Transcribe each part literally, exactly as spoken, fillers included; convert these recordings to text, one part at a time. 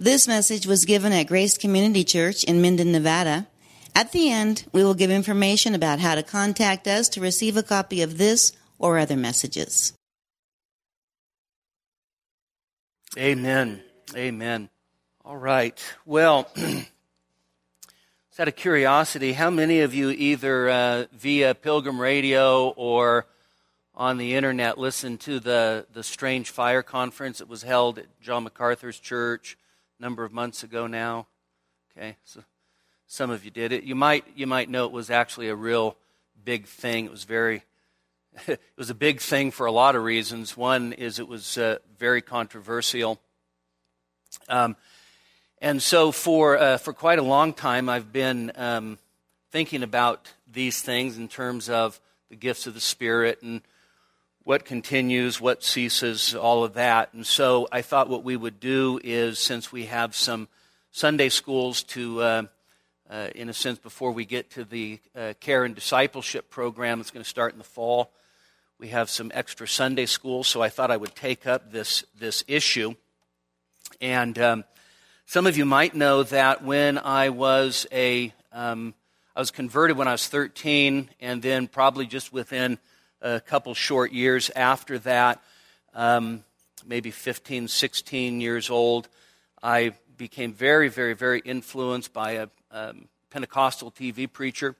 This message was given at Grace Community Church in Minden, Nevada. At the end, we will give information about how to contact us to receive a copy of this or other messages. Amen. Amen. All right. Well, just out of curiosity, how many of you either uh, via Pilgrim Radio or on the internet listened to the, the Strange Fire Conference that was held at John MacArthur's church a number of months ago now? Okay, so some of you did it. You might you might know it was actually a real big thing. It was very it was a big thing for a lot of reasons. One is it was uh, very controversial. Um, and so for uh, for quite a long time, I've been um, thinking about these things in terms of the gifts of the Spirit and what continues, what ceases, all of that. And so I thought what we would do is, since we have some Sunday schools to, uh, uh, in a sense, before we get to the uh, care and discipleship program that's going to start in the fall, we have some extra Sunday schools. So I thought I would take up this this issue. And um, some of you might know that when I was a, um, I was converted when I was thirteen, and then probably just within a couple short years after that, um, maybe fifteen, sixteen years old, I became very, very, very influenced by a um, Pentecostal T V preacher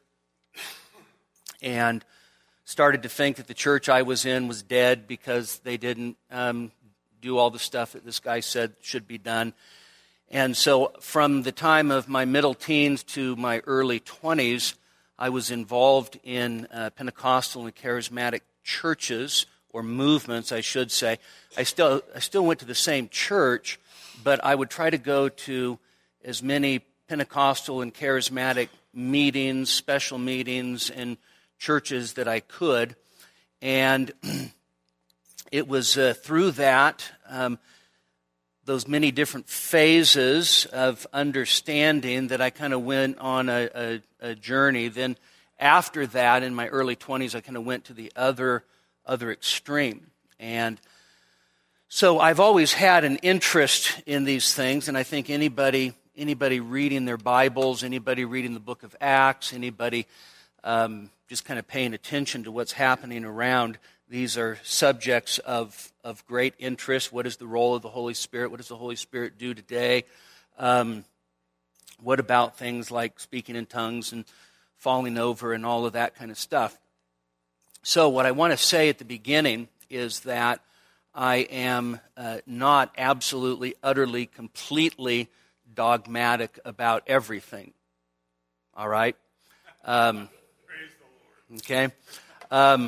and started to think that the church I was in was dead because they didn't um, do all the stuff that this guy said should be done. And so from the time of my middle teens to my early twenties, I was involved in uh, Pentecostal and charismatic churches, or movements, I should say. I still I still went to the same church, but I would try to go to as many Pentecostal and charismatic meetings, special meetings, and churches that I could. And it was uh, through that, um, those many different phases of understanding, that I kind of went on a, a, a journey. Then after that, in my early twenties, I kind of went to the other other extreme. And so I've always had an interest in these things, and I think anybody anybody reading their Bibles, anybody reading the book of Acts, anybody um, just kind of paying attention to what's happening around, these are subjects of, of great interest. What is the role of the Holy Spirit? What does the Holy Spirit do today? Um, what about things like speaking in tongues and falling over and all of that kind of stuff? So what I want to say at the beginning is that I am uh, not absolutely, utterly, completely dogmatic about everything. All right? Um, Praise the Lord. Okay? Um,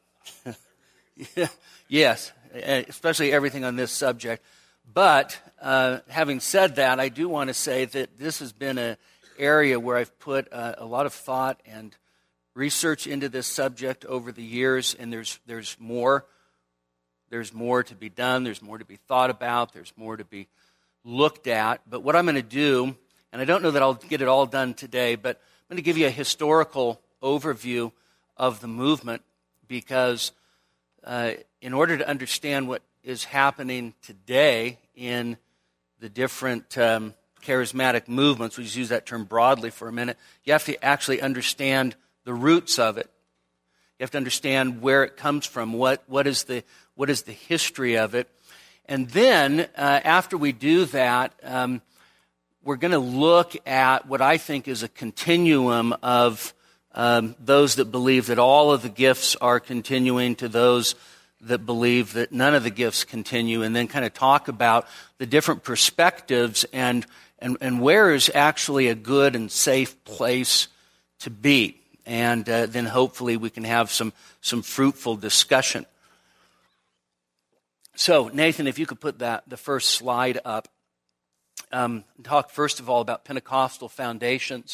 yes, especially everything on this subject. But uh, having said that, I do want to say that this has been an area where I've put uh, a lot of thought and research into this subject over the years, and there's there's more. There's more to be done. There's more to be thought about. There's more to be looked at. But what I'm going to do, and I don't know that I'll get it all done today, but I'm going to give you a historical overview of the movement, because uh, in order to understand what is happening today in the different um, charismatic movements, we just use that term broadly for a minute, you have to actually understand the roots of it. You have to understand where it comes from, what what is the what is the history of it. And then, uh, after we do that, um, we're going to look at what I think is a continuum of um, those that believe that all of the gifts are continuing to those that believe that none of the gifts continue, and then kind of talk about the different perspectives and and, and where is actually a good and safe place to be. And uh, then hopefully we can have some, some fruitful discussion. So, Nathan, if you could put that the first slide up. Um, talk first of all about Pentecostal foundations.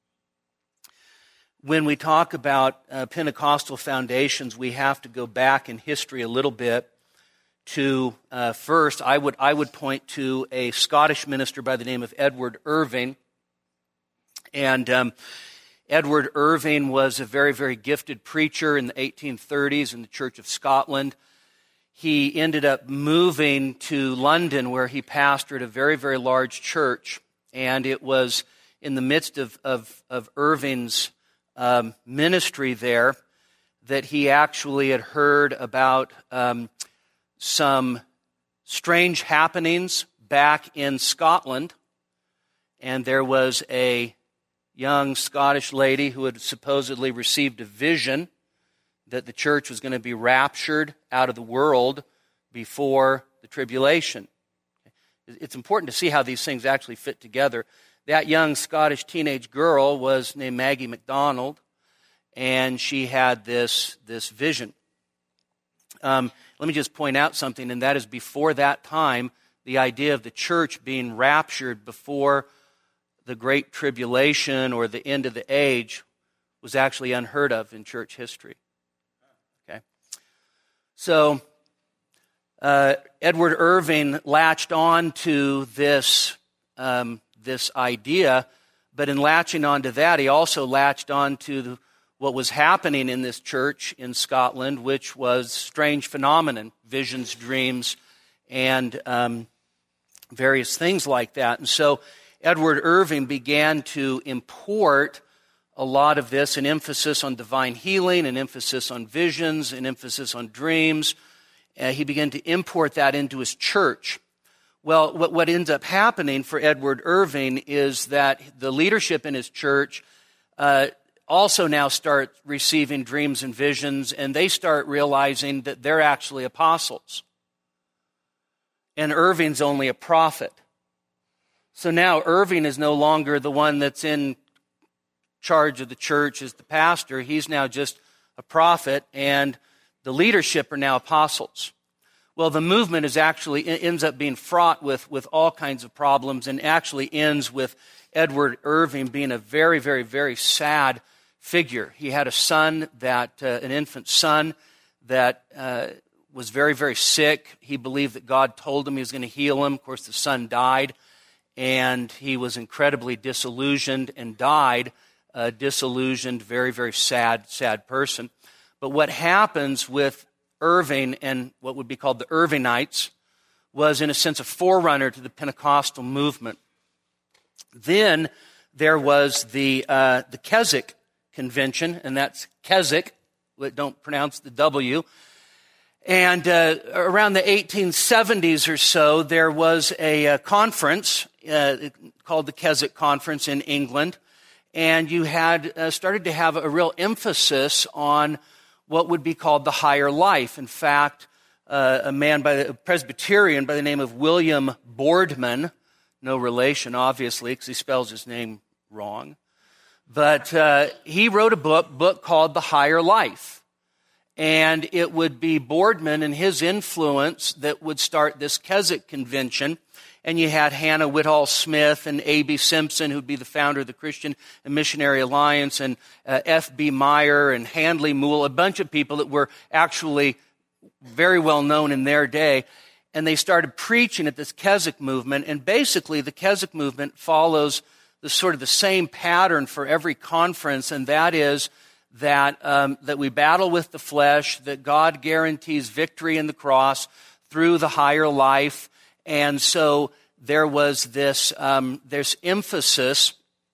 When we talk about uh, Pentecostal foundations, we have to go back in history a little bit to, uh, first, I would I would point to a Scottish minister by the name of Edward Irving. And um, Edward Irving was a very, very gifted preacher in the eighteen thirties in the Church of Scotland. he ended up moving to London, where he pastored a very, very large church. And it was in the midst of, of, of Irving's um, ministry there that he actually had heard about um, some strange happenings back in Scotland. And there was a young Scottish lady who had supposedly received a vision that the church was going to be raptured out of the world before the tribulation. It's important to see how these things actually fit together. That young Scottish teenage girl was named Maggie MacDonald, and she had this, this vision. Um, let me just point out something, and that is before that time, the idea of the church being raptured before the Great Tribulation or the end of the age was actually unheard of in church history. Okay, so uh, Edward Irving latched on to this um, this idea, but in latching onto that, he also latched on to the, what was happening in this church in Scotland, which was strange phenomenon, visions, dreams, and um, various things like that. And so Edward Irving began to import a lot of this, an emphasis on divine healing, an emphasis on visions, an emphasis on dreams. Uh, he began to import that into his church. Well, what, what ends up happening for Edward Irving is that the leadership in his church uh, also now start receiving dreams and visions, and they start realizing that they're actually apostles. And Irving's only a prophet. So now Irving is no longer the one that's in charge of the church as the pastor. He's now just a prophet, and the leadership are now apostles. Well, the movement is actually ends up being fraught with, with all kinds of problems, and actually ends with Edward Irving being a very, very, very sad figure. He had a son, that uh, an infant son, that uh, was very, very sick. He believed that God told him he was going to heal him. Of course, the son died, and he was incredibly disillusioned and died, uh, disillusioned, very, very sad, sad person. But what happens with Irving and what would be called the Irvingites was, in a sense, a forerunner to the Pentecostal movement. Then there was the uh, the Keswick Convention, and that's Keswick, don't pronounce the W. And uh, around the eighteen seventies or so, there was a, a conference uh, called the Keswick Conference in England, and you had uh, started to have a real emphasis on what would be called the higher life. In fact, uh, a man by the a Presbyterian by the name of William Boardman, no relation, obviously, because he spells his name wrong, but uh, he wrote a book, book called The Higher Life. And it would be Boardman and his influence that would start this Keswick Convention. And you had Hannah Whitall Smith and A B Simpson, who'd be the founder of the Christian and Missionary Alliance, and uh, F B Meyer and Handley Moule, a bunch of people that were actually very well known in their day. And they started preaching at this Keswick movement. And basically, the Keswick movement follows the sort of the same pattern for every conference, and that is that um, that we battle with the flesh, that God guarantees victory in the cross through the higher life. And so there was this um, there's emphasis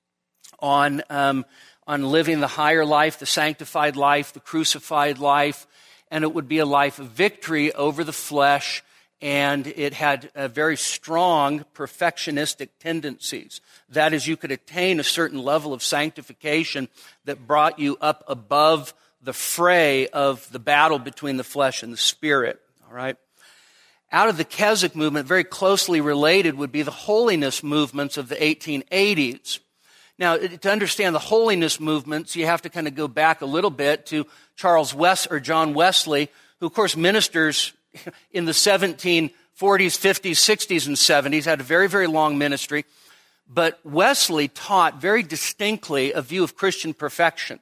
on um, on living the higher life, the sanctified life, the crucified life, and it would be a life of victory over the flesh. And it had a very strong perfectionistic tendencies. That is, you could attain a certain level of sanctification that brought you up above the fray of the battle between the flesh and the spirit. All right. Out of the Keswick movement, very closely related would be the holiness movements of the eighteen eighties. Now, to understand the holiness movements, you have to kind of go back a little bit to Charles West or John Wesley, who, of course, ministers in the seventeen forties, fifties, sixties, and seventies, had a very, very long ministry. But Wesley taught very distinctly a view of Christian perfection.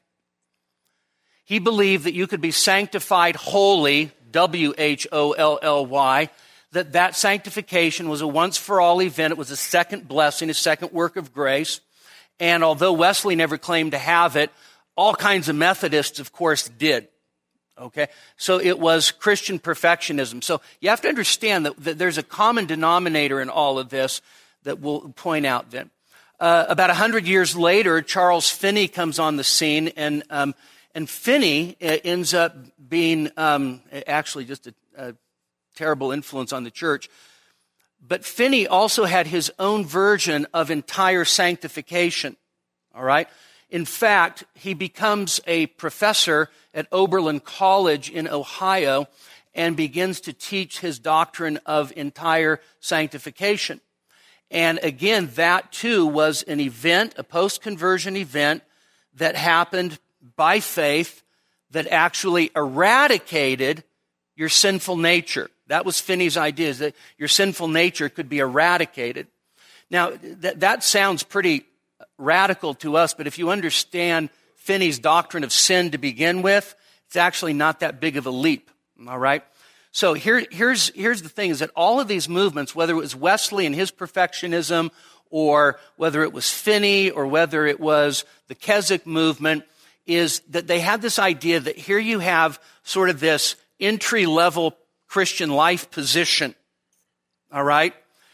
He believed that you could be sanctified wholly, W H O L L Y, that that sanctification was a once-for-all event. It was a second blessing, a second work of grace. And although Wesley never claimed to have it, all kinds of Methodists, of course, did. Okay, so it was Christian perfectionism. So you have to understand that, that there's a common denominator in all of this that we'll point out then. Uh, about a hundred years later, Charles Finney comes on the scene, and um, and Finney uh, ends up being um, actually just a, a terrible influence on the church. But Finney also had his own version of entire sanctification. All right. In fact, he becomes a professor at Oberlin College in Ohio and begins to teach his doctrine of entire sanctification. And again, that too was an event, a post-conversion event that happened by faith that actually eradicated your sinful nature. That was Finney's idea, is that your sinful nature could be eradicated. Now, that, that sounds pretty radical to us, but if you understand Finney's doctrine of sin to begin with, it's actually not that big of a leap, all right? So here, here's, here's the thing, is that all of these movements, whether it was Wesley and his perfectionism, or whether it was Finney, or whether it was the Keswick movement, is that they had this idea that here you have sort of this entry-level Christian life position, all right?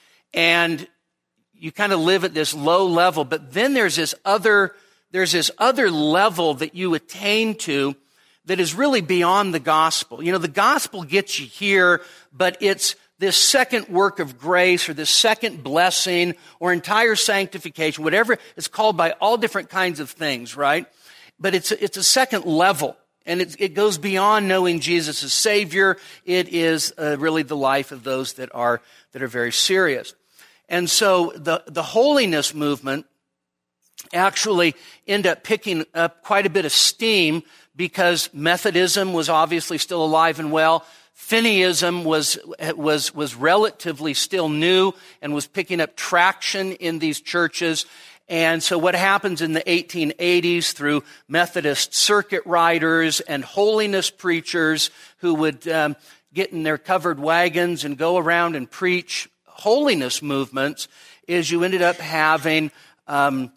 And you kind of live at this low level, but then there's this other, there's this other level that you attain to that is really beyond the gospel. You know, the gospel gets you here, but it's this second work of grace or this second blessing or entire sanctification, whatever it's called by all different kinds of things, right? But it's, it's a second level. And it, it goes beyond knowing Jesus as Savior. It is uh, really the life of those that are, that are very serious. And so the, the holiness movement actually ended up picking up quite a bit of steam because Methodism was obviously still alive and well. Finneyism was, was, was relatively still new and was picking up traction in these churches. And so what happens in the eighteen eighties through Methodist circuit riders and holiness preachers who would um, get in their covered wagons and go around and preach holiness movements, is you ended up having um,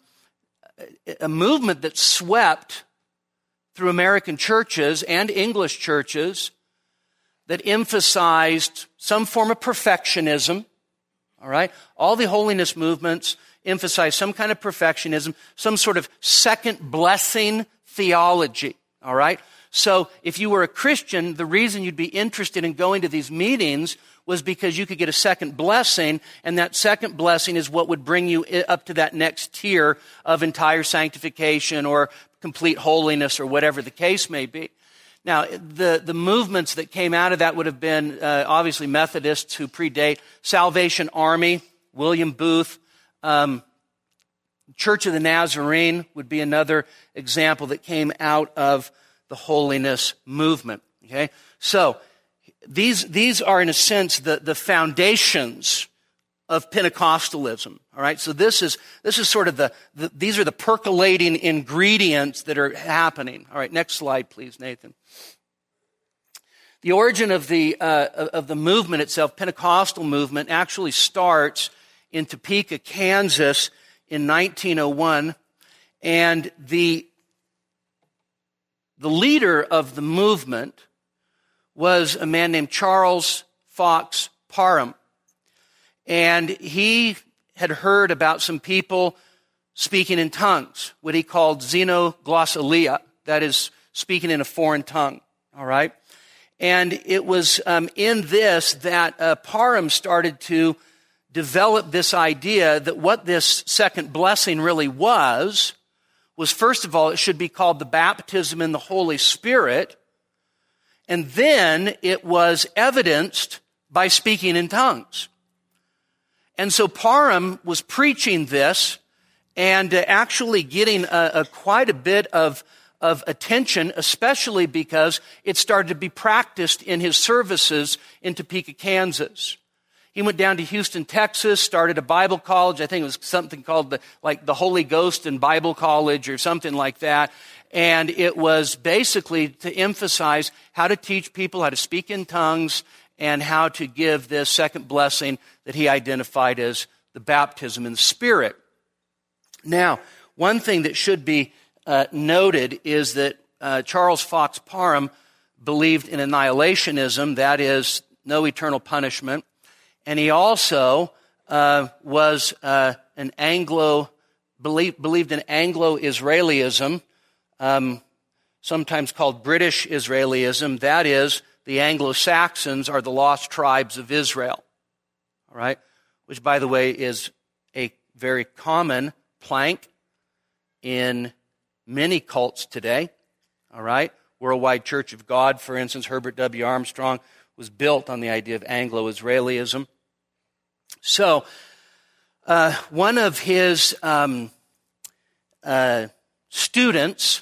a movement that swept through American churches and English churches that emphasized some form of perfectionism, all right? All the holiness movements emphasize some kind of perfectionism, some sort of second blessing theology, all right? So if you were a Christian, the reason you'd be interested in going to these meetings was because you could get a second blessing, and that second blessing is what would bring you up to that next tier of entire sanctification or complete holiness or whatever the case may be. Now, the, the movements that came out of that would have been uh, obviously Methodists who predate, Salvation Army, William Booth, um, Church of the Nazarene would be another example that came out of the holiness movement. Okay, so these these are in a sense the the foundations of Pentecostalism. All right, so this is this is sort of the, the these are the percolating ingredients that are happening. All right, next slide, please, Nathan. The origin of the uh, of the movement itself, Pentecostal movement, actually starts in Topeka, Kansas, in nineteen oh one, and the the leader of the movement was a man named Charles Fox Parham. And he had heard about some people speaking in tongues, what he called xenoglossalia, that is, speaking in a foreign tongue, all right? And it was um, in this that uh, Parham started to develop this idea that what this second blessing really was, was first of all, it should be called the baptism in the Holy Spirit, and then it was evidenced by speaking in tongues. And so Parham was preaching this and uh, actually getting a, a quite a bit of, of attention, especially because it started to be practiced in his services in Topeka, Kansas. He went down to Houston, Texas, started a Bible college. I think it was something called the, like the Holy Ghost and Bible College or something like that. And it was basically to emphasize how to teach people how to speak in tongues and how to give this second blessing that he identified as the baptism in the Spirit. Now, one thing that should be uh, noted is that uh, Charles Fox Parham believed in annihilationism, that is, no eternal punishment. And he also uh, was uh, an Anglo, believed, believed in Anglo-Israelism, um, sometimes called British Israelism. That is, the Anglo-Saxons are the lost tribes of Israel, all right? Which, by the way, is a very common plank in many cults today, all right? Worldwide Church of God, for instance, Herbert W. Armstrong, was built on the idea of Anglo-Israelism. So, uh, one of his um, uh, students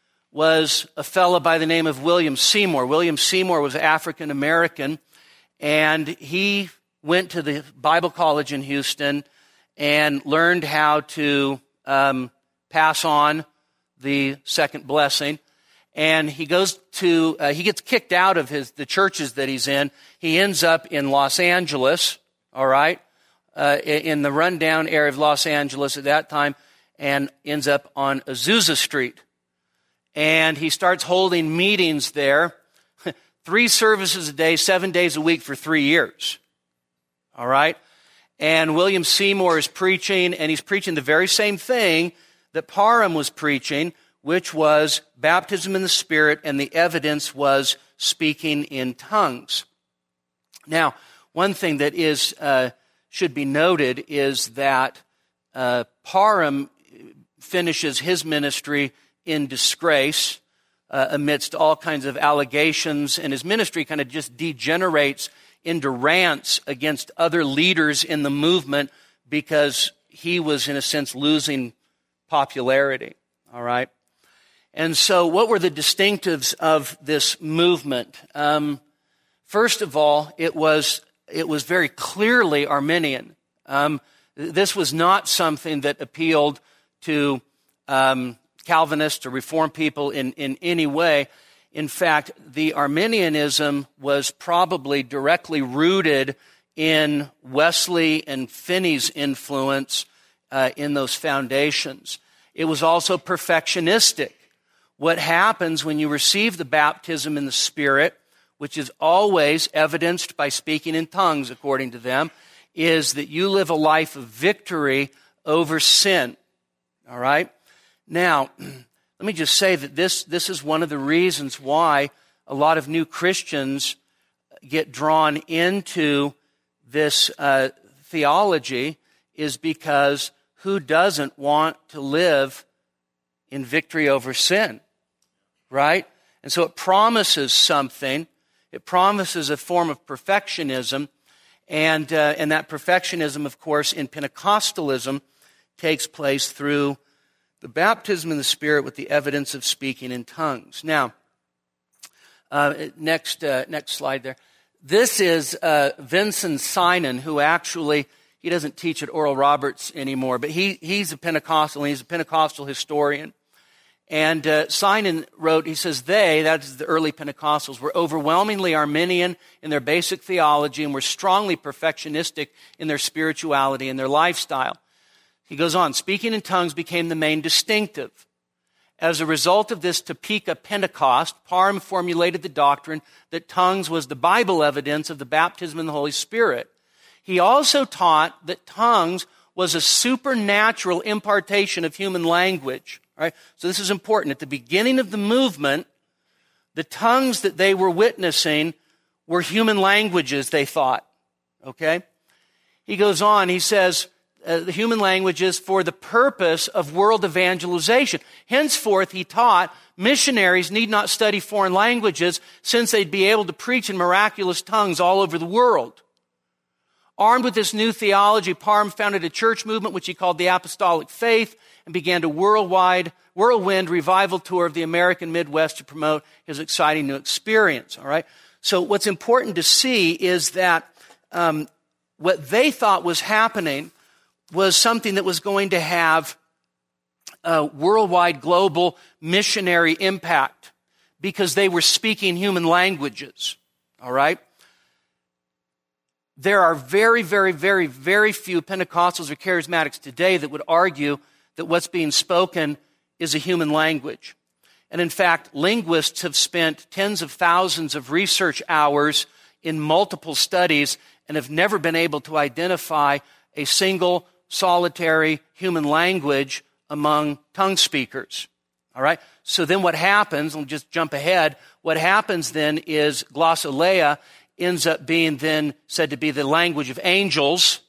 was a fellow by the name of William Seymour. William Seymour was African American, and he went to the Bible College in Houston and learned how to um, pass on the second blessing. And he goes to, uh, he gets kicked out of his the churches that he's in. He ends up in Los Angeles, all right, uh, in the rundown area of Los Angeles at that time, and ends up on Azusa Street. And he starts holding meetings there, three services a day, seven days a week for three years, all right? And William Seymour is preaching, and he's preaching the very same thing that Parham was preaching, which was baptism in the Spirit, and the evidence was speaking in tongues. Now, one thing that is uh, should be noted is that uh, Parham finishes his ministry in disgrace uh, amidst all kinds of allegations, and his ministry kind of just degenerates into rants against other leaders in the movement because he was, in a sense, losing popularity, all right? And so what were the distinctives of this movement? Um, first of all, it was it was very clearly Arminian. Um, this was not something that appealed to um, Calvinists or Reformed people in, in any way. In fact, the Arminianism was probably directly rooted in Wesley and Finney's influence uh, in those foundations. It was also perfectionistic. What happens when you receive the baptism in the Spirit, which is always evidenced by speaking in tongues, according to them, is that you live a life of victory over sin. All right? Now, let me just say that this, this is one of the reasons why a lot of new Christians get drawn into this uh, theology, is because who doesn't want to live in victory over sin? Right? And so it promises something. It promises a form of perfectionism. And, uh, and that perfectionism, of course, in Pentecostalism takes place through the baptism in the Spirit with the evidence of speaking in tongues. Now, uh, next, uh, next slide there. This is uh, Vincent Synan, who actually, he doesn't teach at Oral Roberts anymore, but he, he's a Pentecostal, and he's a Pentecostal historian. And uh, Synan wrote, he says, they, that is the early Pentecostals, were overwhelmingly Arminian in their basic theology and were strongly perfectionistic in their spirituality and their lifestyle. He goes on, speaking in tongues became the main distinctive. As a result of this Topeka Pentecost, Parham formulated the doctrine that tongues was the Bible evidence of the baptism in the Holy Spirit. He also taught that tongues was a supernatural impartation of human language. All right? So this is important. At the beginning of the movement, the tongues that they were witnessing were human languages, they thought. Okay? He goes on, he says, Uh, the human languages for the purpose of world evangelization. Henceforth, he taught, missionaries need not study foreign languages since they'd be able to preach in miraculous tongues all over the world. Armed with this new theology, Parham founded a church movement which he called the Apostolic Faith and began a worldwide, whirlwind revival tour of the American Midwest to promote his exciting new experience. All right. So what's important to see is that um, what they thought was happening was something that was going to have a worldwide, global missionary impact because they were speaking human languages, all right? There are very, very, very, very few Pentecostals or charismatics today that would argue that what's being spoken is a human language. And in fact, linguists have spent tens of thousands of research hours in multiple studies and have never been able to identify a single solitary human language among tongue speakers. All right? So then what happens, we'll just jump ahead, what happens then is glossolalia ends up being then said to be the language of angels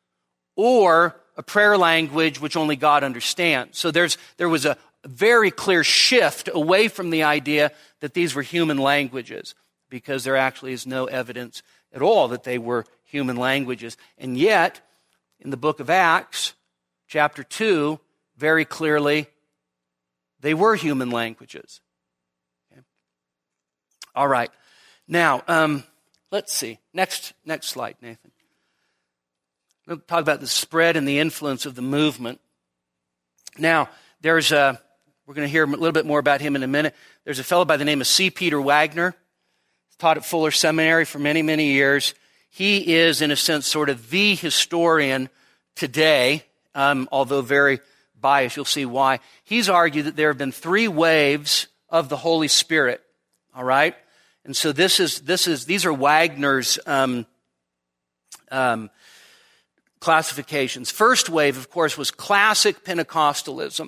or a prayer language which only God understands. So there's there was a very clear shift away from the idea that these were human languages, because there actually is no evidence at all that they were human languages. And yet, in the book of Acts, chapter two, very clearly, they were human languages. Okay. All right. Now, um, let's see. Next, next slide, Nathan. We'll talk about the spread and the influence of the movement. Now, there's a, we're going to hear a little bit more about him in a minute. There's a fellow by the name of C. Peter Wagner. He's taught at Fuller Seminary for many, many years. He is, in a sense, sort of the historian today, um, although very biased. You'll see why. He's argued that there have been three waves of the Holy Spirit. All right? And so this is, this is, these are Wagner's um, um, classifications. First wave, of course, was classic Pentecostalism.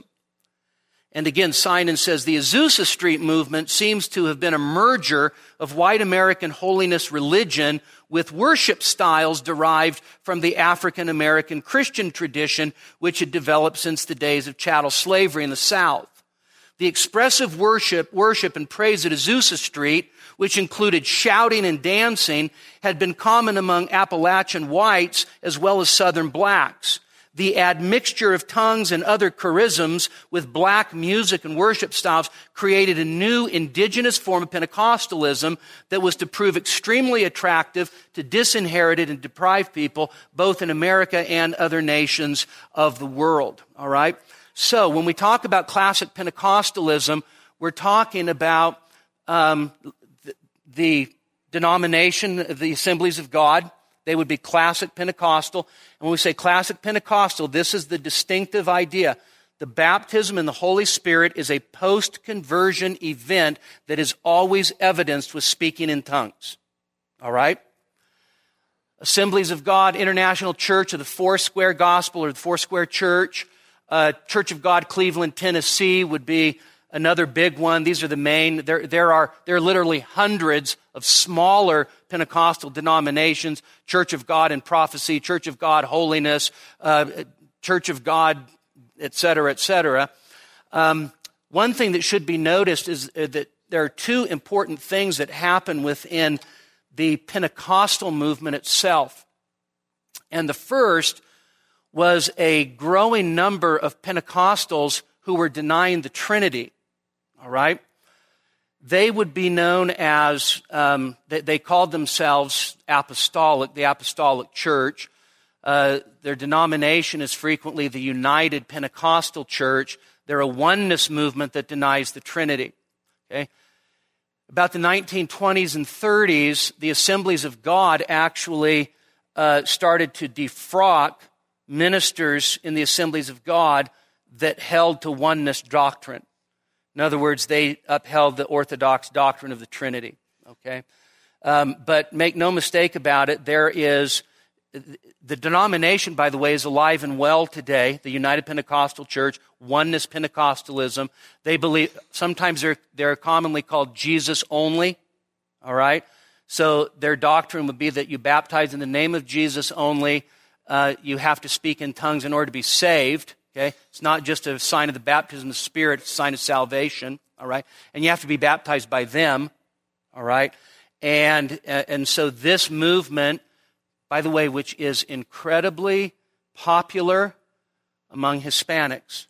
And again, Sinan says the Azusa Street movement seems to have been a merger of white American holiness religion with worship styles derived from the African American Christian tradition, which had developed since the days of chattel slavery in the South. The expressive worship, worship and praise at Azusa Street, which included shouting and dancing, had been common among Appalachian whites as well as Southern blacks. The admixture of tongues and other charisms with black music and worship styles created a new indigenous form of Pentecostalism that was to prove extremely attractive to disinherited and deprived people, both in America and other nations of the world. All right? So when we talk about classic Pentecostalism, we're talking about um, the, the denomination of the Assemblies of God. They would be classic Pentecostal. And when we say classic Pentecostal, this is the distinctive idea. The baptism in the Holy Spirit is a post-conversion event that is always evidenced with speaking in tongues. All right? Assemblies of God, International Church of the Foursquare Gospel or the Foursquare Church, uh, Church of God, Cleveland, Tennessee would be another big one. These are the main. There, there are there are literally hundreds of smaller Pentecostal denominations: Church of God in Prophecy, Church of God Holiness, uh, Church of God, et cetera, et cetera. Um, one thing that should be noticed is that there are two important things that happen within the Pentecostal movement itself. And the first was a growing number of Pentecostals who were denying the Trinity. All right? They would be known as, um, they, they called themselves apostolic, the apostolic church. Uh, their denomination is frequently the United Pentecostal Church. They're a oneness movement that denies the Trinity. Okay? About the nineteen twenties and thirties, the Assemblies of God actually uh, started to defrock ministers in the Assemblies of God that held to oneness doctrine. In other words, they upheld the orthodox doctrine of the Trinity. Okay, um, but make no mistake about it, there is the denomination, by the way, is alive and well today. The United Pentecostal Church, oneness Pentecostalism. They believe sometimes they're they're commonly called Jesus only. All right, so their doctrine would be that you baptize in the name of Jesus only. Uh, you have to speak in tongues in order to be saved. Okay, it's not just a sign of the baptism of the Spirit; it's a sign of salvation. All right, and you have to be baptized by them. All right, and uh, and so this movement, by the way, which is incredibly popular among Hispanics.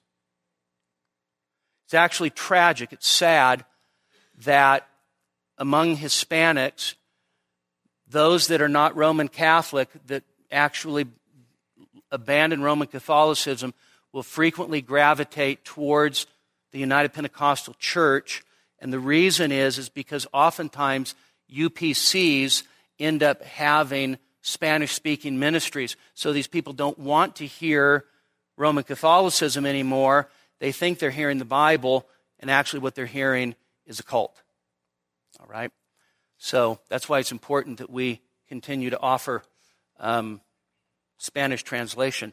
It's actually tragic. It's sad that among Hispanics, those that are not Roman Catholic, that actually abandon Roman Catholicism, will frequently gravitate towards the United Pentecostal Church. And the reason is, is because oftentimes U P Cs end up having Spanish-speaking ministries. So these people don't want to hear Roman Catholicism anymore. They think they're hearing the Bible, and actually what they're hearing is a cult. All right? So that's why it's important that we continue to offer um, Spanish translation.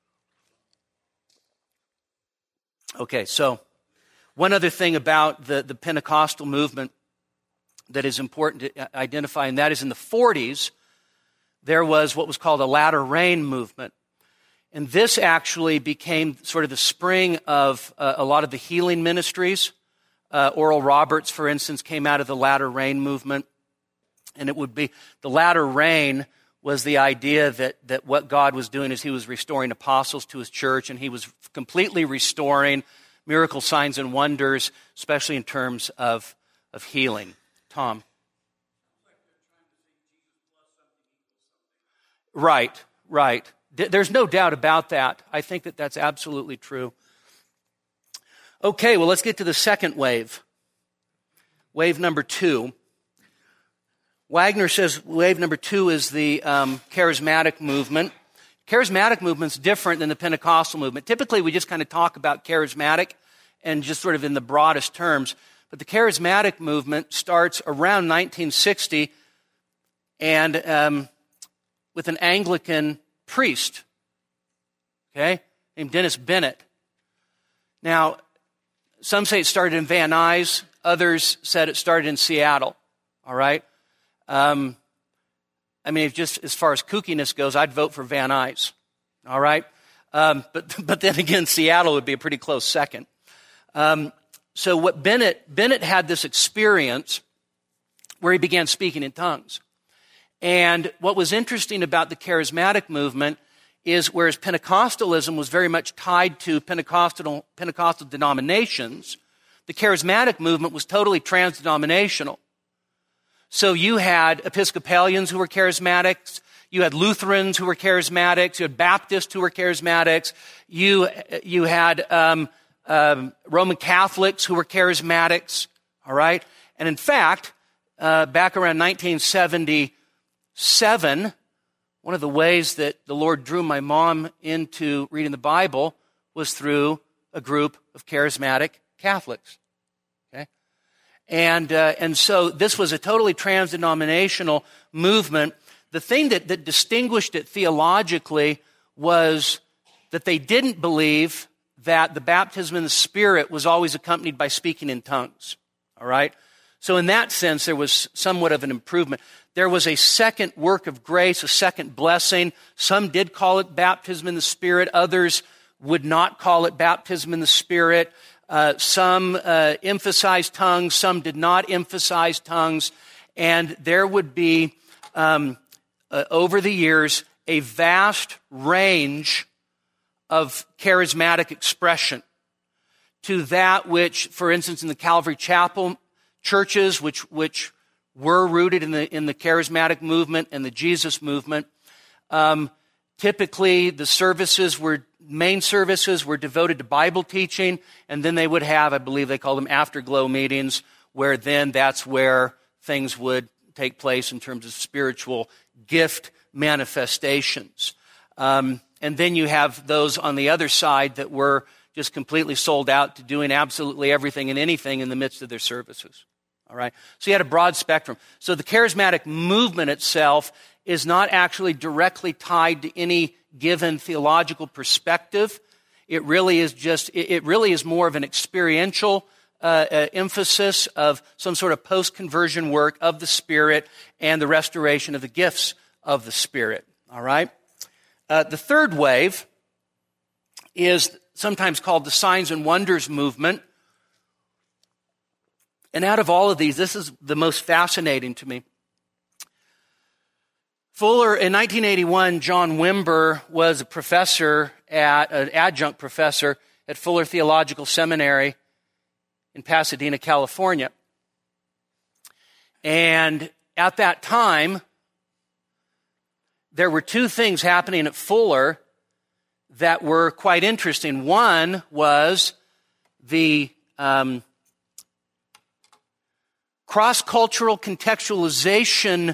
Okay, so one other thing about the, the Pentecostal movement that is important to identify, and that is in the forties, there was what was called a latter rain movement. And this actually became sort of the spring of uh, a lot of the healing ministries. Uh, Oral Roberts, for instance, came out of the latter rain movement. And it would be, the latter rain was the idea that, that what God was doing is he was restoring apostles to his church, and he was completely restoring miracle signs and wonders, especially in terms of, of healing. Tom? Right, right. There's no doubt about that. I think that that's absolutely true. Okay, well, let's get to the second wave. Wave number two. Wagner says wave number two is the um, charismatic movement. Charismatic movement's different than the Pentecostal movement. Typically, we just kind of talk about charismatic and just sort of in the broadest terms. But the charismatic movement starts around nineteen sixty and um, with an Anglican priest, okay, named Dennis Bennett. Now, some say it started in Van Nuys. Others said it started in Seattle, all right? Um, I mean, if just as far as kookiness goes, I'd vote for Van Nuys, all right? Um, but but then again, Seattle would be a pretty close second. Um, so what Bennett, Bennett had this experience where he began speaking in tongues. And what was interesting about the charismatic movement is whereas Pentecostalism was very much tied to Pentecostal, Pentecostal denominations, the charismatic movement was totally trans-denominational. So you had Episcopalians who were charismatics, you had Lutherans who were charismatics, you had Baptists who were charismatics, you, you had um, um, Roman Catholics who were charismatics, all right? And in fact, uh, back around nineteen seventy-seven, one of the ways that the Lord drew my mom into reading the Bible was through a group of charismatic Catholics. Okay, and uh, and so this was a totally trans-denominational movement. The thing that, that distinguished it theologically was that they didn't believe that the baptism in the Spirit was always accompanied by speaking in tongues. All right. So in that sense, there was somewhat of an improvement. There was a second work of grace, a second blessing. Some did call it baptism in the Spirit. Others would not call it baptism in the Spirit. Uh, some uh, emphasized tongues. Some did not emphasize tongues. And there would be, um, uh, over the years, a vast range of charismatic expression to that which, for instance, in the Calvary Chapel churches, which which were rooted in the in the charismatic movement and the Jesus movement. Um, typically, the services were main services were devoted to Bible teaching, and then they would have, I believe, they call them afterglow meetings, where then that's where things would take place in terms of spiritual gift manifestations. Um, and then you have those on the other side that were just completely sold out to doing absolutely everything and anything in the midst of their services. All right. So you had a broad spectrum. So the charismatic movement itself is not actually directly tied to any given theological perspective. It really is just, it really is more of an experiential uh, uh, emphasis of some sort of post-conversion work of the Spirit and the restoration of the gifts of the Spirit. All right. Uh, the third wave is sometimes called the signs and wonders movement. And out of all of these, this is the most fascinating to me. Fuller, in nineteen eighty-one, John Wimber was a professor, at an adjunct professor at Fuller Theological Seminary in Pasadena, California. And at that time, there were two things happening at Fuller that were quite interesting. One was the um, cross-cultural contextualization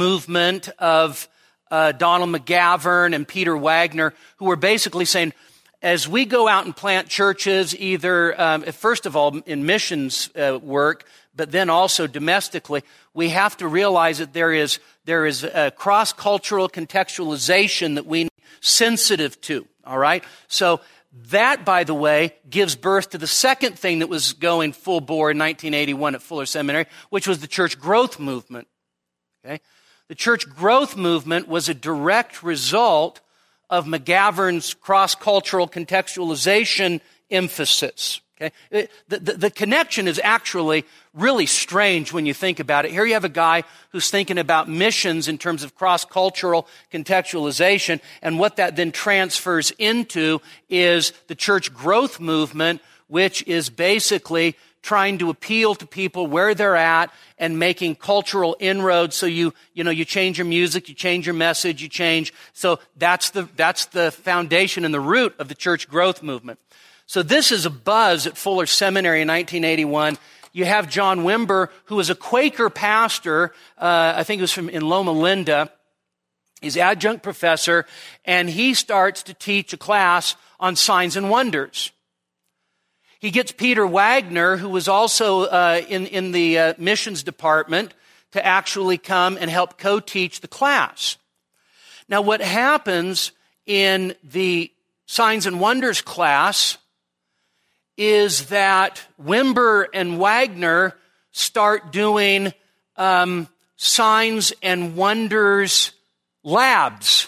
movement of uh, Donald McGavern and Peter Wagner, who were basically saying, as we go out and plant churches, either, um, first of all, in missions uh, work, but then also domestically, we have to realize that there is there is a cross-cultural contextualization that we need sensitive to, all right? So that, by the way, gives birth to the second thing that was going full bore in nineteen eighty-one at Fuller Seminary, which was the church growth movement, okay? The church growth movement was a direct result of McGavern's cross-cultural contextualization emphasis. Okay? The, the, the connection is actually really strange when you think about it. Here you have a guy who's thinking about missions in terms of cross-cultural contextualization, and what that then transfers into is the church growth movement, which is basically trying to appeal to people where they're at and making cultural inroads. So you, you know, you change your music, you change your message, you change. So that's the, that's the foundation and the root of the church growth movement. So this is a buzz at Fuller Seminary in nineteen eighty-one. You have John Wimber, who was a Quaker pastor. Uh, I think he was from in Loma Linda. He's adjunct professor, and he starts to teach a class on signs and wonders. He gets Peter Wagner, who was also uh, in, in the uh, missions department, to actually come and help co-teach the class. Now, what happens in the signs and wonders class is that Wimber and Wagner start doing um, signs and wonders labs.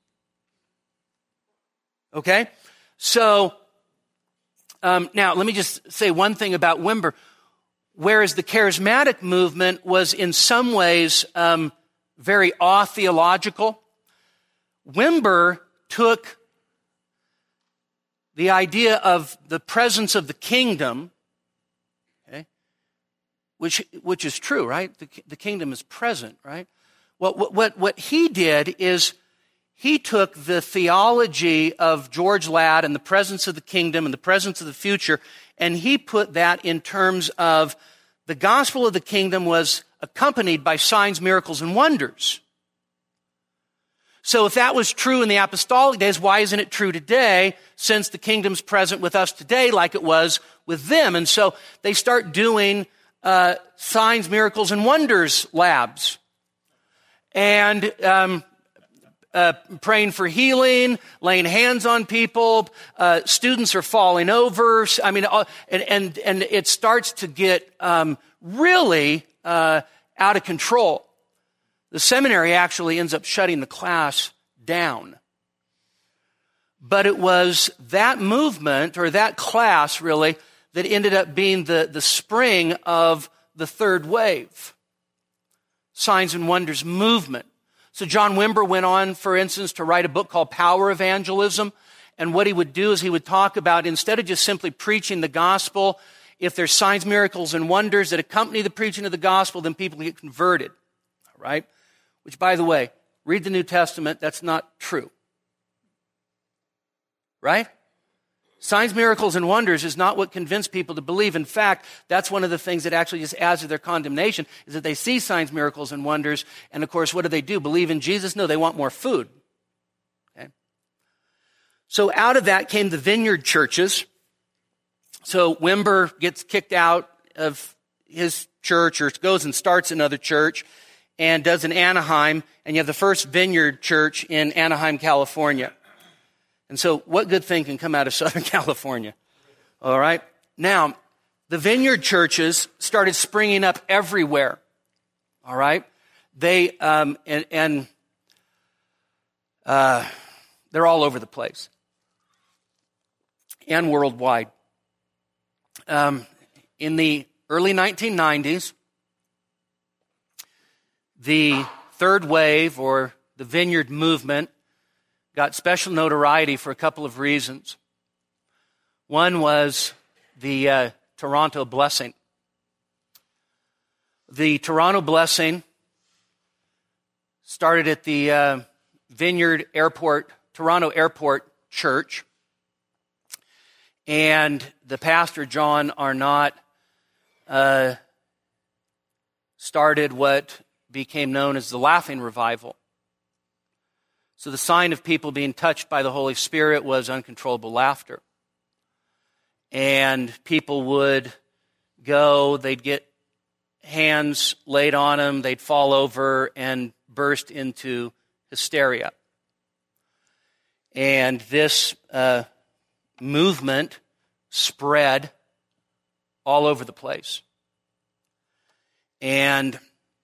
Okay? So, Um, now, let me just say one thing about Wimber. Whereas the charismatic movement was in some ways um, very atheological, Wimber took the idea of the presence of the kingdom, okay, which which is true, right? The, the kingdom is present, right? What what what he did is, he took the theology of George Ladd and the presence of the kingdom and the presence of the future, and he put that in terms of the gospel of the kingdom was accompanied by signs, miracles, and wonders. So if that was true in the apostolic days, why isn't it true today, since the kingdom's present with us today like it was with them? And so they start doing uh, signs, miracles, and wonders labs. And um Uh, praying for healing, laying hands on people, uh, students are falling over. I mean, uh, and, and, and it starts to get um, really uh, out of control. The seminary actually ends up shutting the class down. But it was that movement, or that class really, that ended up being the, the spring of the third wave signs and wonders movement. So John Wimber went on, for instance, to write a book called Power Evangelism. And what he would do is he would talk about, instead of just simply preaching the gospel, if there's signs, miracles, and wonders that accompany the preaching of the gospel, then people get converted. All right? Which, by the way, read the New Testament, that's not true. Right? Signs, miracles, and wonders is not what convinced people to believe. In fact, that's one of the things that actually just adds to their condemnation, is that they see signs, miracles, and wonders, and of course, what do they do? Believe in Jesus? No, they want more food. Okay? So out of that came the vineyard churches. So Wimber gets kicked out of his church, or goes and starts another church, and does in Anaheim, and you have the first vineyard church in Anaheim, California. And so what good thing can come out of Southern California? All right. Now, the vineyard churches started springing up everywhere. All right. They, um, and, and uh, they're all over the place. And worldwide. Um, in the early nineteen nineties, the third wave, or the vineyard movement, got special notoriety for a couple of reasons. One was the uh, Toronto Blessing. The Toronto Blessing started at the uh, Vineyard Airport, Toronto Airport Church, and the pastor, John Arnott, uh, started what became known as the Laughing Revival. So the sign of people being touched by the Holy Spirit was uncontrollable laughter. And people would go, they'd get hands laid on them, they'd fall over and burst into hysteria. And this uh, movement spread all over the place. And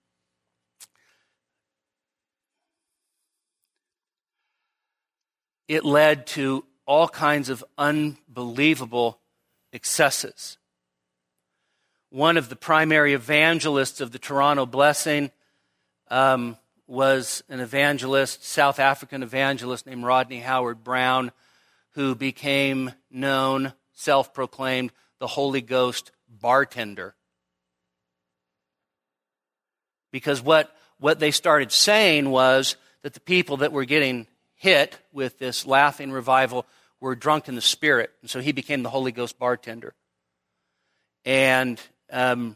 it led to all kinds of unbelievable excesses. One of the primary evangelists of the Toronto Blessing um, was an evangelist, South African evangelist named Rodney Howard-Browne, who became known, self-proclaimed, the Holy Ghost bartender. Because what, what they started saying was that the people that were getting hit with this laughing revival were drunk in the Spirit. And so he became the Holy Ghost bartender. And um,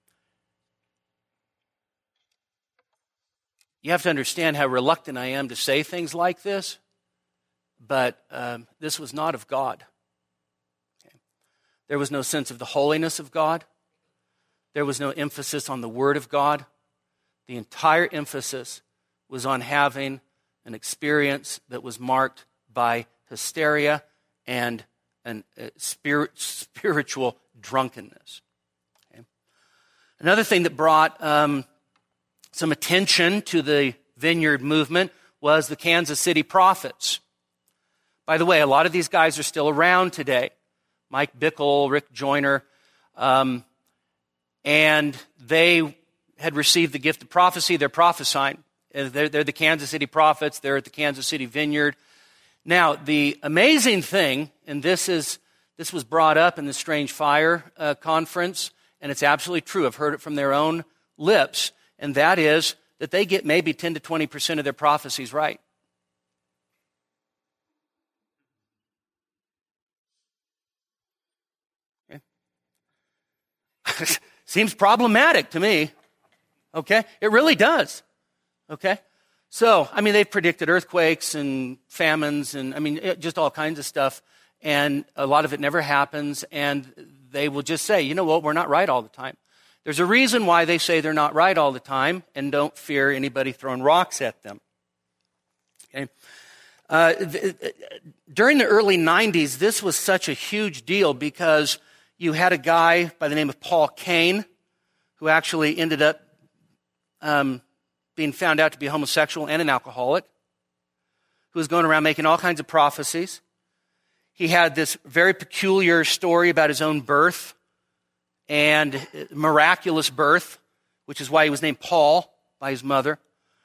you have to understand how reluctant I am to say things like this, but um, this was not of God. Okay. There was no sense of the holiness of God. There was no emphasis on the Word of God. The entire emphasis was on having an experience that was marked by hysteria and an, uh, spirit, spiritual drunkenness. Okay. Another thing that brought um, some attention to the Vineyard movement was the Kansas City Prophets. By the way, a lot of these guys are still around today. Mike Bickle, Rick Joyner, um, and they had received the gift of prophecy. They're prophesying. They're, they're the Kansas City Prophets. They're at the Kansas City Vineyard. Now, the amazing thing, and this is this was brought up in the Strange Fire uh, conference, and it's absolutely true. I've heard it from their own lips, and that is that they get maybe ten to twenty percent of their prophecies right. Okay. Seems problematic to me. Okay? It really does. Okay? So, I mean, they've predicted earthquakes and famines and, I mean, it, just all kinds of stuff. And a lot of it never happens. And they will just say, you know what, we're not right all the time. There's a reason why they say they're not right all the time, and don't fear anybody throwing rocks at them. Okay? Uh, th- th- during the early nineties, this was such a huge deal because you had a guy by the name of Paul Cain who actually ended up um, being found out to be homosexual and an alcoholic, who was going around making all kinds of prophecies. He had this very peculiar story about his own birth and miraculous birth, which is why he was named Paul by his mother.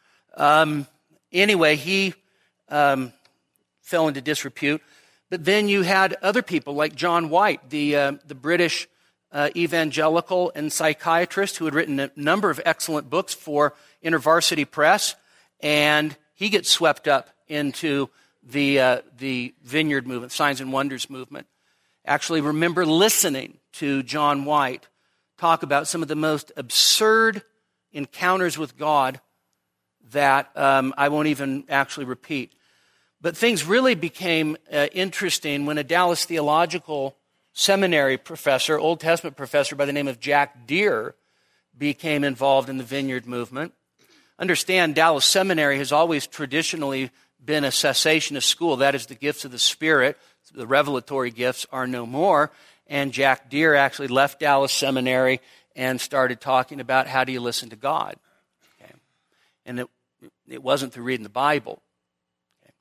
Um, anyway, he um, fell into disrepute. But then you had other people like John White, the uh, the British uh, evangelical and psychiatrist who had written a number of excellent books for InterVarsity Press, and he gets swept up into the uh, the Vineyard movement, Signs and Wonders movement. Actually, remember listening to John White talk about some of the most absurd encounters with God that um, I won't even actually repeat. But things really became uh, interesting when a Dallas Theological Seminary professor, Old Testament professor by the name of Jack Deere, became involved in the Vineyard movement. Understand, Dallas Seminary has always traditionally been a cessationist school. That is, the gifts of the Spirit, the revelatory gifts, are no more. And Jack Deere actually left Dallas Seminary and started talking about how do you listen to God. Okay. And it, it wasn't through reading the Bible. Okay.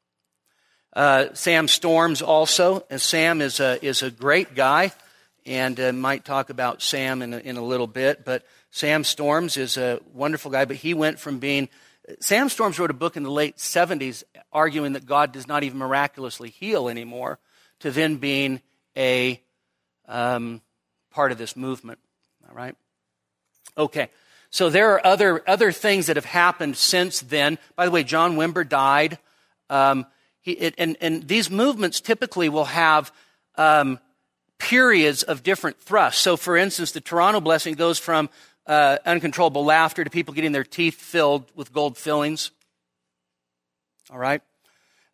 Uh, Sam Storms also. And Sam is a, is a great guy, and uh, might talk about Sam in a, in a little bit. But Sam Storms is a wonderful guy, but he went from being... Sam Storms wrote a book in the late seventies arguing that God does not even miraculously heal anymore, to then being a um, part of this movement. All right? Okay. So there are other other things that have happened since then. By the way, John Wimber died. Um, he, it, and, and these movements typically will have um, periods of different thrusts. So, for instance, the Toronto Blessing goes from uh, uncontrollable laughter to people getting their teeth filled with gold fillings. All right?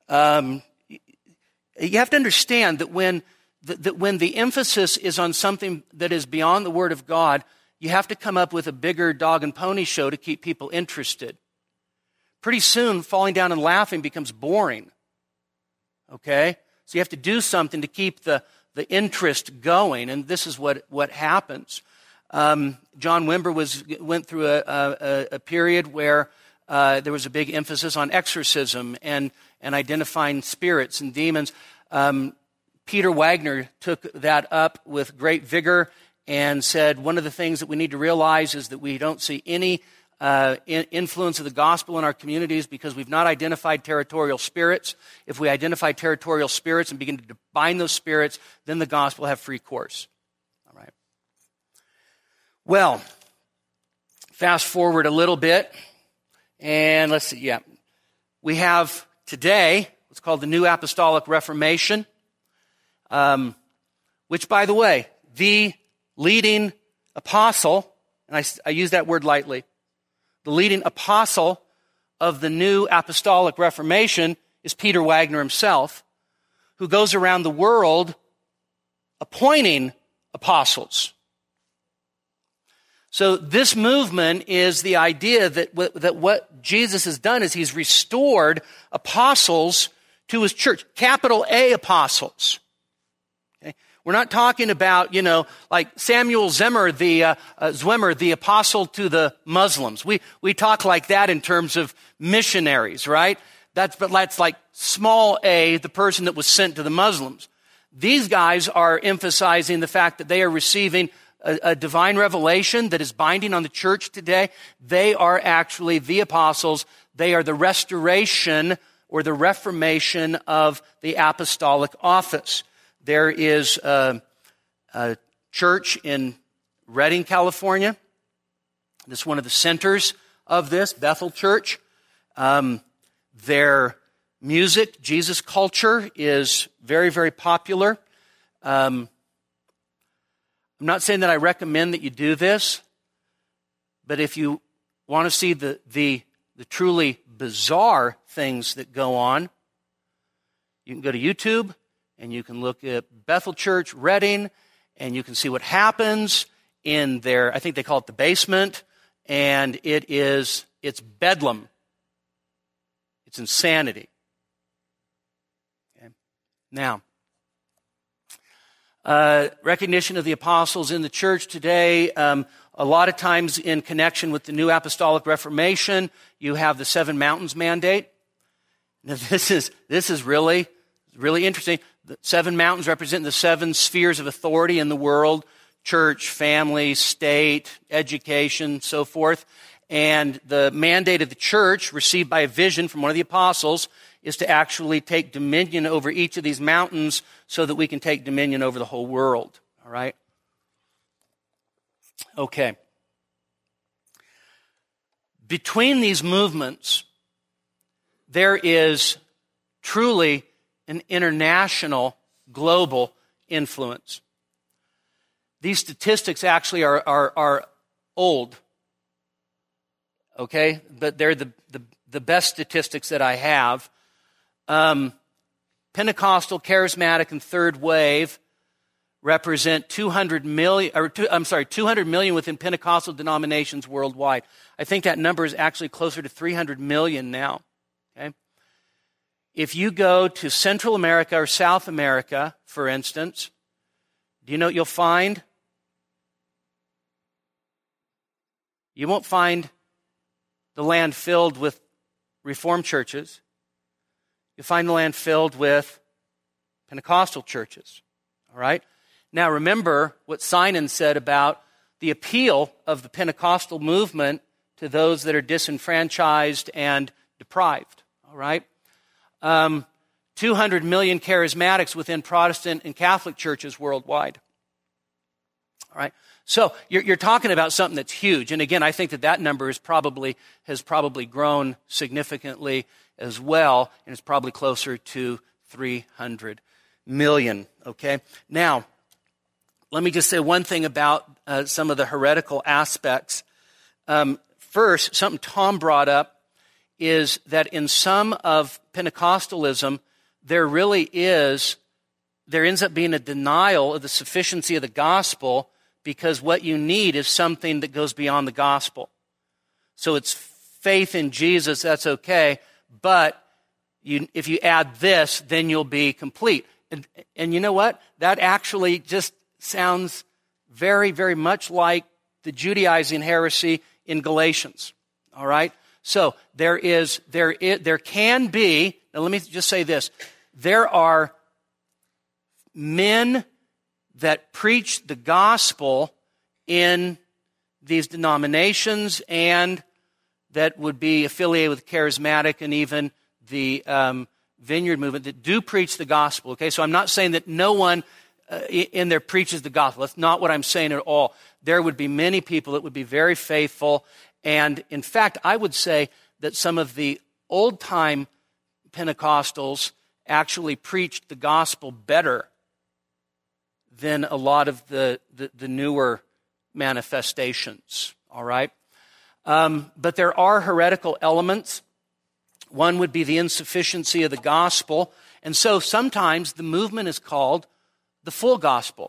Um, you have to understand that when that, that when the emphasis is on something that is beyond the Word of God, you have to come up with a bigger dog and pony show to keep people interested. Pretty soon, falling down and laughing becomes boring. Okay? So you have to do something to keep the, the interest going, and this is what, what happens. Um, John Wimber was went through a, a, a period where uh, there was a big emphasis on exorcism and, and identifying spirits and demons. Um, Peter Wagner took that up with great vigor and said, one of the things that we need to realize is that we don't see any uh, in- influence of the gospel in our communities because we've not identified territorial spirits. If we identify territorial spirits and begin to bind those spirits, then the gospel will have free course. All right. Well, fast forward a little bit, and let's see, yeah. We have today what's called the New Apostolic Reformation, um, which, by the way, the leading apostle, and I, I use that word lightly, the leading apostle of the New Apostolic Reformation is Peter Wagner himself, who goes around the world appointing apostles. So this movement is the idea that, w- that what Jesus has done is he's restored apostles to his church, capital A apostles. We're not talking about, you know, like Samuel Zemmer, the uh, uh, Zwemmer, the apostle to the Muslims. We we talk like that in terms of missionaries, right? That's but that's like small a, the person that was sent to the Muslims. These guys are emphasizing the fact that they are receiving a, a divine revelation that is binding on the church today. They are actually the apostles. They are the restoration or the reformation of the apostolic office. There is a, a church in Redding, California. This is one of the centers of this, Bethel Church. Um, their music, Jesus culture, is very, very popular. Um, I'm not saying that I recommend that you do this, but if you want to see the, the, the truly bizarre things that go on, you can go to YouTube, and you can look at Bethel Church, Redding, and you can see what happens in their, I think they call it the basement, and it is, it's bedlam. It's insanity. Okay. Now, uh, recognition of the apostles in the church today, um, a lot of times in connection with the New Apostolic Reformation, you have the Seven Mountains Mandate. Now, this is, this is really, really interesting. The seven mountains represent the seven spheres of authority in the world: church, family, state, education, so forth. And the mandate of the church, received by a vision from one of the apostles, is to actually take dominion over each of these mountains so that we can take dominion over the whole world. All right? Okay. Between these movements, there is truly an international, global influence. These statistics actually are, are, are old, okay? But they're the, the, the best statistics that I have. Um, Pentecostal, Charismatic, and Third Wave represent two hundred million, or two, I'm sorry, two hundred million within Pentecostal denominations worldwide. I think that number is actually closer to three hundred million now, okay? If you go to Central America or South America, for instance, do you know what you'll find? You won't find the land filled with Reformed churches. You'll find the land filled with Pentecostal churches. All right? Now remember what Sinan said about the appeal of the Pentecostal movement to those that are disenfranchised and deprived. All right? Um, two hundred million charismatics within Protestant and Catholic churches worldwide. All right, so you're, you're talking about something that's huge, and again, I think that that number is probably has probably grown significantly as well, and it's probably closer to three hundred million. Okay, now let me just say one thing about uh, some of the heretical aspects. Um, first, something Tom brought up is that in some of Pentecostalism, there really is, there ends up being a denial of the sufficiency of the gospel, because what you need is something that goes beyond the gospel. So it's faith in Jesus, that's okay, but you, if you add this, then you'll be complete. And, and you know what? That actually just sounds very, very much like the Judaizing heresy in Galatians. All right? So there is, there is, there can be, now let me just say this, there are men that preach the gospel in these denominations and that would be affiliated with charismatic and even the um, Vineyard movement that do preach the gospel. Okay, so I'm not saying that no one uh, in there preaches the gospel. That's not what I'm saying at all. There would be many people that would be very faithful. And in fact, I would say that some of the old-time Pentecostals actually preached the gospel better than a lot of the, the, the newer manifestations, all right? Um, but there are heretical elements. One would be the insufficiency of the gospel. And so sometimes the movement is called the full gospel,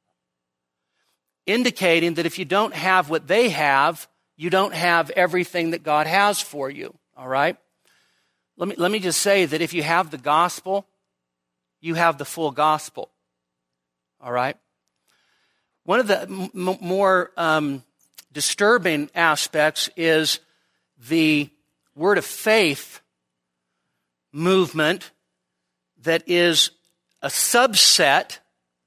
indicating that if you don't have what they have, you don't have everything that God has for you, all right? Let me, let me just say that if you have the gospel, you have the full gospel, all right? One of the m- more um, disturbing aspects is the word of faith movement that is a subset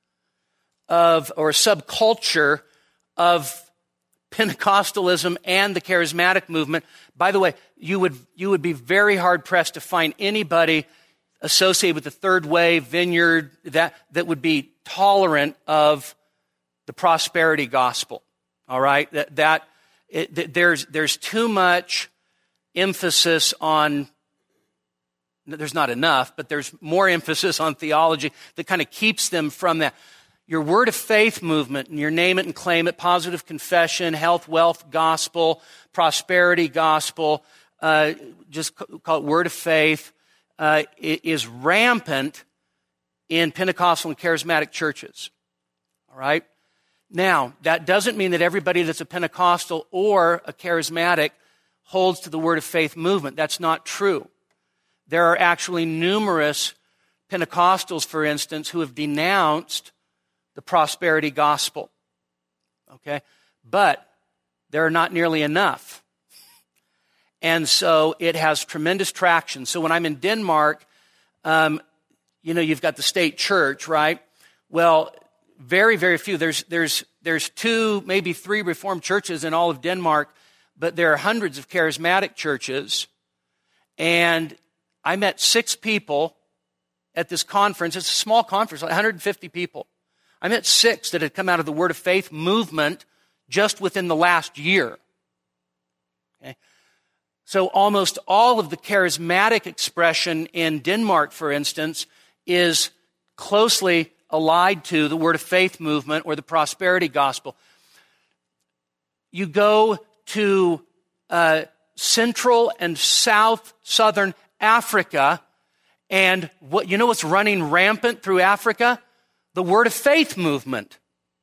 of, or a subculture of Pentecostalism and the charismatic movement. By the way, you would you would be very hard-pressed to find anybody associated with the Third Wave, Vineyard, that, that would be tolerant of the prosperity gospel. All right? That, that it, that there's there's too much emphasis on, there's not enough, but there's more emphasis on theology that kind of keeps them from that. Your word of faith movement, and your name it and claim it, positive confession, health, wealth gospel, prosperity gospel, uh, just call it word of faith, uh, is rampant in Pentecostal and charismatic churches. All right? Now, that doesn't mean that everybody that's a Pentecostal or a charismatic holds to the word of faith movement. That's not true. There are actually numerous Pentecostals, for instance, who have denounced the prosperity gospel. Okay? But there are not nearly enough. And so it has tremendous traction. So when I'm in Denmark, um, you know, you've got the state church, right? Well, very, very few. There's, there's, there's two, maybe three Reformed churches in all of Denmark, but there are hundreds of charismatic churches. And I met six people at this conference. It's a small conference, like one hundred fifty people. I met six that had come out of the Word of Faith movement just within the last year. Okay? So almost all of the charismatic expression in Denmark, for instance, is closely allied to the Word of Faith movement or the prosperity gospel. You go to uh, Central and South Southern Africa, and what you know what's running rampant through Africa? The Word of Faith movement.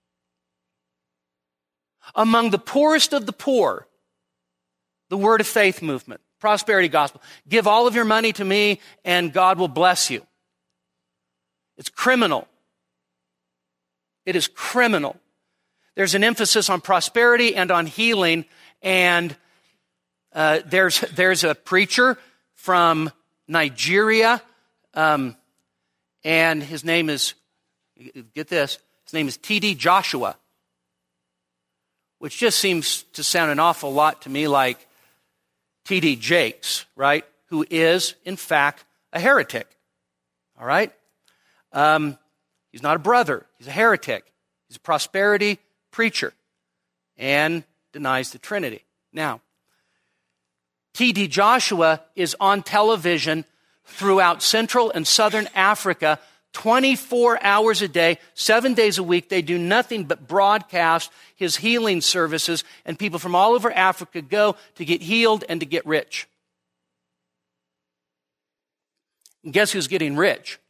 Among the poorest of the poor, the Word of Faith movement, prosperity gospel. Give all of your money to me and God will bless you. It's criminal. It is criminal. There's an emphasis on prosperity and on healing, and uh, there's there's a preacher from Nigeria, um, and his name is, get this, his name is T D Joshua, which just seems to sound an awful lot to me like T D Jakes, right? Who is, in fact, a heretic, all right? Um, he's not a brother. He's a heretic. He's a prosperity preacher and denies the Trinity. Now, T D Joshua is on television throughout Central and Southern Africa twenty-four hours a day, seven days a week. They do nothing but broadcast his healing services, and people from all over Africa go to get healed and to get rich. And guess who's getting rich?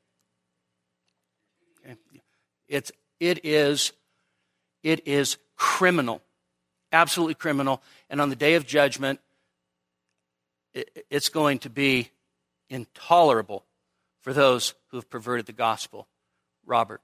It's, it is, it is criminal, absolutely criminal. And on the day of judgment, it, it's going to be intolerable for those who have perverted the gospel. Robert.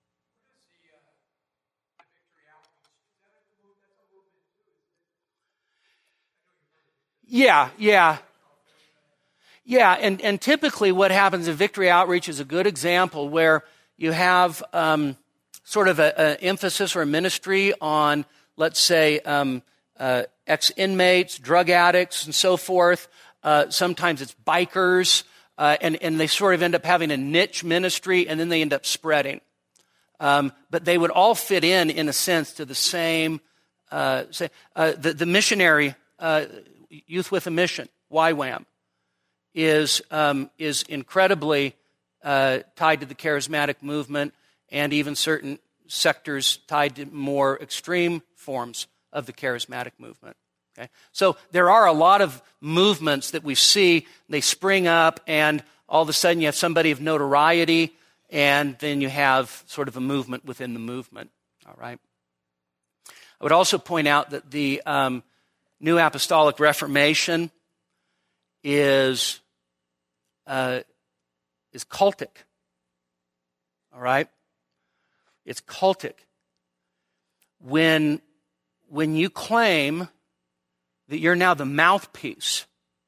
Yeah, yeah. Yeah, and, and typically what happens in Victory Outreach is a good example where you have um, sort of an emphasis or a ministry on, let's say, um, uh, ex-inmates, drug addicts, and so forth. Uh, sometimes it's bikers, uh, and, and they sort of end up having a niche ministry, and then they end up spreading. Um, but they would all fit in, in a sense, to the same, uh, say, uh, the, the missionary, uh, Youth with a Mission, Y WAM, is um, is incredibly uh, tied to the charismatic movement and even certain sectors tied to more extreme forms of the charismatic movement. Okay? So there are a lot of movements that we see, they spring up, and all of a sudden you have somebody of notoriety, and then you have sort of a movement within the movement. All right. I would also point out that the um, New Apostolic Reformation is uh, is cultic. All right? It's cultic. When, when you claim that you're now the mouthpiece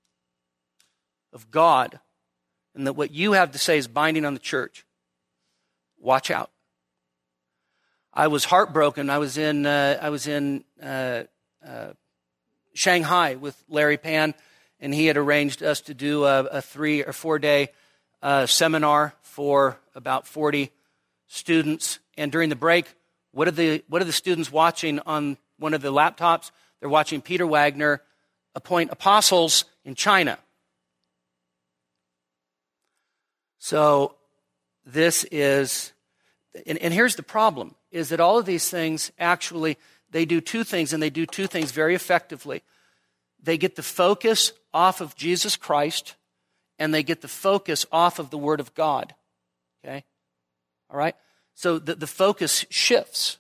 of God and that what you have to say is binding on the church, watch out. I was heartbroken. I was in uh, I was in uh, uh, Shanghai with Larry Pan, and he had arranged us to do a, a three or four day uh, seminar for about forty students. And during the break, what are the what are the students watching on one of the laptops? They're watching Peter Wagner appoint apostles in China. So this is, and, and here's the problem, is that all of these things actually, they do two things, and they do two things very effectively. They get the focus off of Jesus Christ, and they get the focus off of the Word of God. Okay? All right? So the, the focus shifts.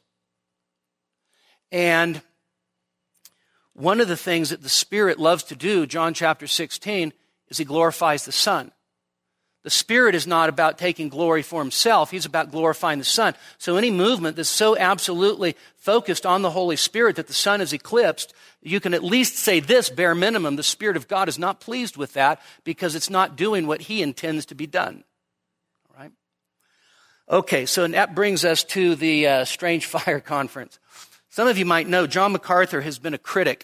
And one of the things that the Spirit loves to do, John chapter sixteen, is he glorifies the Son. The Spirit is not about taking glory for himself. He's about glorifying the Son. So any movement that's so absolutely focused on the Holy Spirit that the Son is eclipsed, you can at least say this, bare minimum, the Spirit of God is not pleased with that because it's not doing what he intends to be done. All right? Okay, so that brings us to the uh, Strange Fire Conference. Some of you might know John MacArthur has been a critic.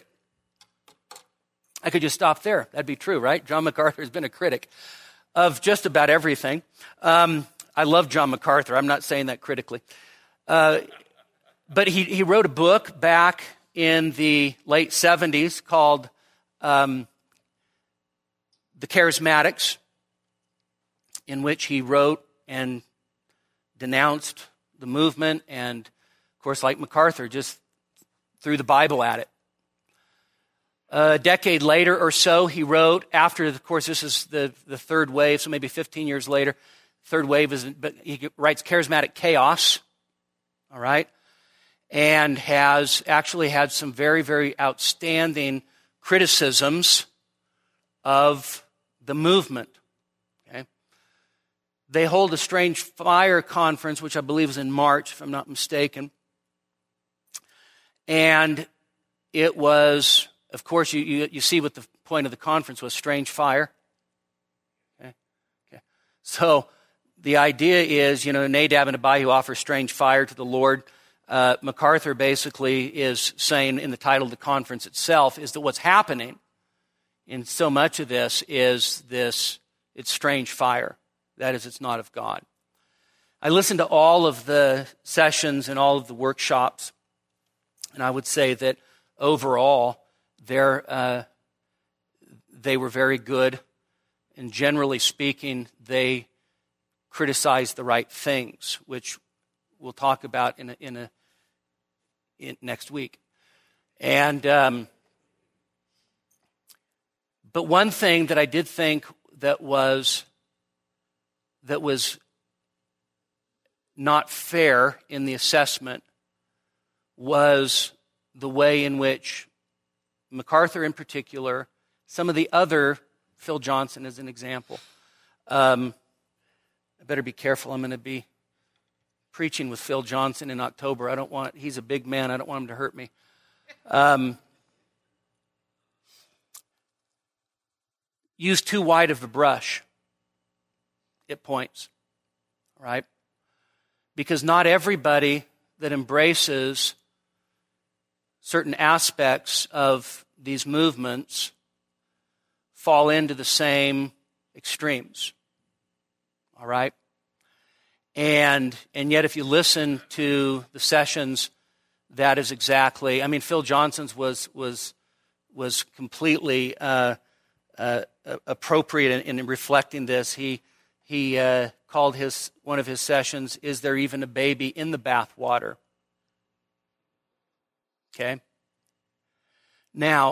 I could just stop there. That'd be true, right? John MacArthur has been a critic of just about everything. Um, I love John MacArthur. I'm not saying that critically. Uh, but he, he wrote a book back in the late seventies called um, The Charismatics, in which he wrote and denounced the movement and, of course, like MacArthur, just threw the Bible at it. A decade later or so, he wrote, after, of course, this is the, the third wave, so maybe fifteen years later, third wave is, but he writes Charismatic Chaos, all right, and has actually had some very, very outstanding criticisms of the movement, okay. They hold a Strange Fire Conference, which I believe is in March, if I'm not mistaken, and it was... Of course, you, you, you see what the point of the conference was, strange fire. Okay. Okay. So the idea is, you know, Nadab and Abihu offer strange fire to the Lord. Uh, MacArthur basically is saying in the title of the conference itself is that what's happening in so much of this is this, it's strange fire. That is, it's not of God. I listened to all of the sessions and all of the workshops, and I would say that overall, They're, uh, they were very good, and generally speaking, they criticized the right things, which we'll talk about in a, in a in next week. And um, but one thing that I did think that was that was not fair in the assessment was the way in which MacArthur in particular, some of the other, Phil Johnson as an example, um, I better be careful. I'm going to be preaching with Phil Johnson in October. I don't want, he's a big man. I don't want him to hurt me. Um, use too wide of a brush at points, right? Because not everybody that embraces certain aspects of these movements fall into the same extremes, all right? And and yet if you listen to the sessions, that is exactly, I mean, Phil Johnson's was was was completely uh, uh, appropriate in, in reflecting this. He he uh, called his one of his sessions, "Is There Even a Baby in the Bathwater?" Okay. Now,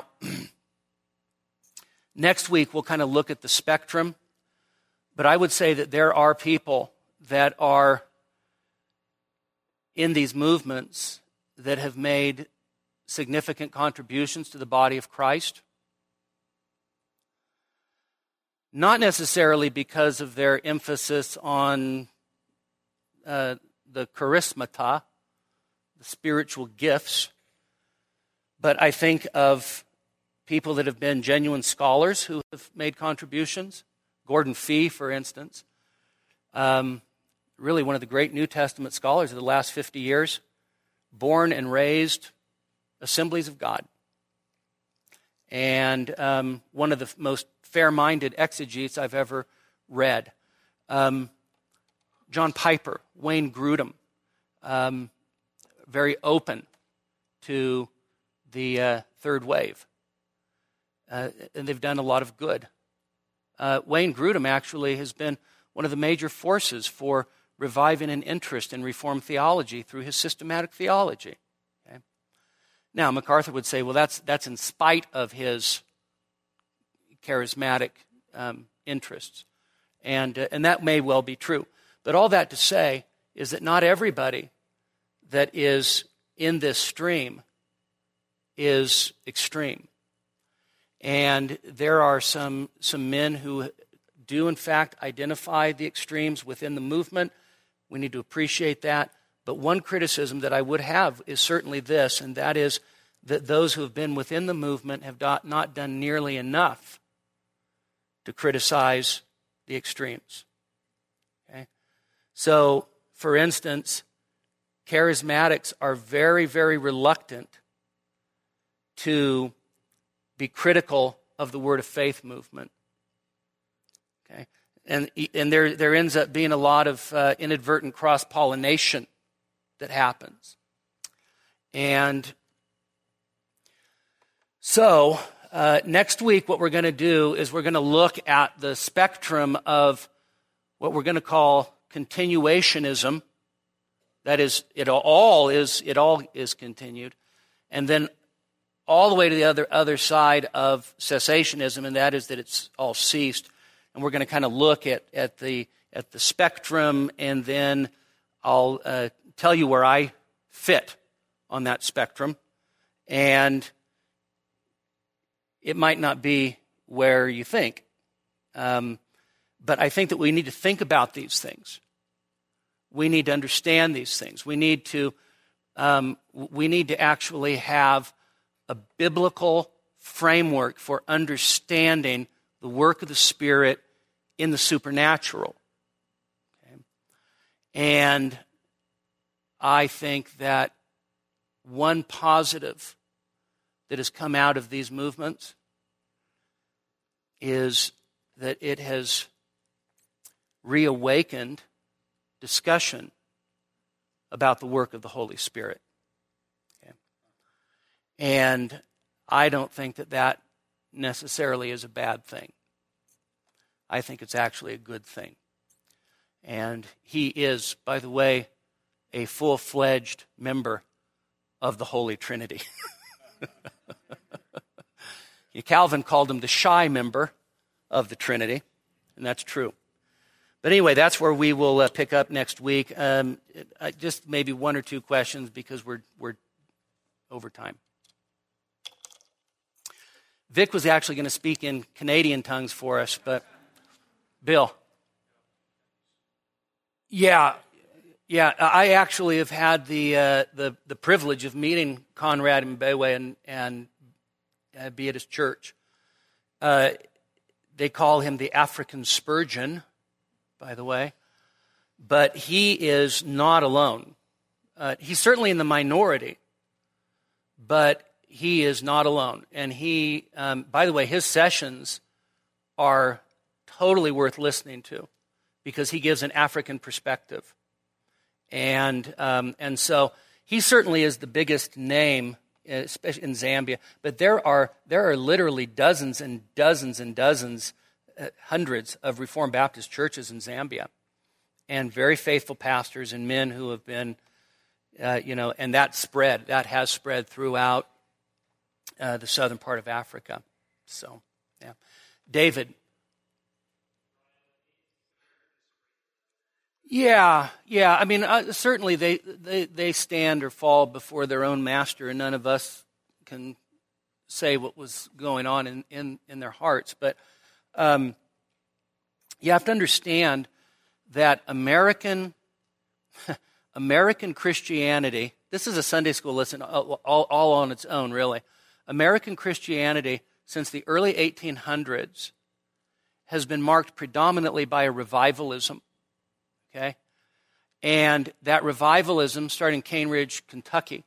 next week we'll kind of look at the spectrum, but I would say that there are people that are in these movements that have made significant contributions to the body of Christ. Not necessarily because of their emphasis on uh, the charismata, the spiritual gifts, but I think of people that have been genuine scholars who have made contributions. Gordon Fee, for instance, um, really one of the great New Testament scholars of the last fifty years, born and raised Assemblies of God. And um, one of the most fair-minded exegetes I've ever read. Um, John Piper, Wayne Grudem, um, very open to the uh, third wave. Uh, and they've done a lot of good. Uh, Wayne Grudem actually has been one of the major forces for reviving an interest in Reformed theology through his systematic theology. Okay? Now, MacArthur would say, well, that's that's in spite of his charismatic um, interests. And, uh, and that may well be true. But all that to say is that not everybody that is in this stream is extreme. And there are some some men who do, in fact, identify the extremes within the movement. We need to appreciate that. But one criticism that I would have is certainly this, and that is that those who have been within the movement have not, not done nearly enough to criticize the extremes. Okay? So, for instance, charismatics are very, very reluctant to be critical of the Word of Faith movement. Okay, and and there there ends up being a lot of uh, inadvertent cross pollination that happens, and so uh, next week what we're going to do is we're going to look at the spectrum of what we're going to call continuationism. That is, it all is it all is continued, and then all the way to the other other side of cessationism, and that is that it's all ceased. And we're going to kind of look at, at the at the spectrum, and then I'll uh, tell you where I fit on that spectrum. And it might not be where you think. Um, but I think that we need to think about these things. We need to understand these things. We need to um, we need to actually have a biblical framework for understanding the work of the Spirit in the supernatural. Okay? And I think that one positive that has come out of these movements is that it has reawakened discussion about the work of the Holy Spirit. And I don't think that that necessarily is a bad thing. I think it's actually a good thing. And he is, by the way, a full-fledged member of the Holy Trinity. Calvin called him the shy member of the Trinity, and that's true. But anyway, that's where we will uh, pick up next week. Um, uh, just maybe one or two questions because we're we're over time. Vic was actually going to speak in Canadian tongues for us, but Bill. Yeah, yeah. I actually have had the uh, the the privilege of meeting Conrad Mbewe and and uh, be at his church. Uh, they call him the African Spurgeon, by the way, but he is not alone. Uh, he's certainly in the minority, but he is not alone. And he, um, by the way, his sessions are totally worth listening to because he gives an African perspective. And um, and so he certainly is the biggest name, especially in Zambia. But there are there are literally dozens and dozens and dozens, uh, hundreds of Reformed Baptist churches in Zambia, and very faithful pastors and men who have been, uh, you know, and that spread that has spread throughout uh, the southern part of Africa. So, yeah, David. Yeah, yeah. I mean, uh, certainly they, they they stand or fall before their own master, and none of us can say what was going on in, in, in their hearts. But um, you have to understand that American American Christianity, this is a Sunday school lesson all, all, all on its own, really. American Christianity, since the early eighteen hundreds, has been marked predominantly by a revivalism. Okay, and that revivalism started in Cane Ridge, Kentucky.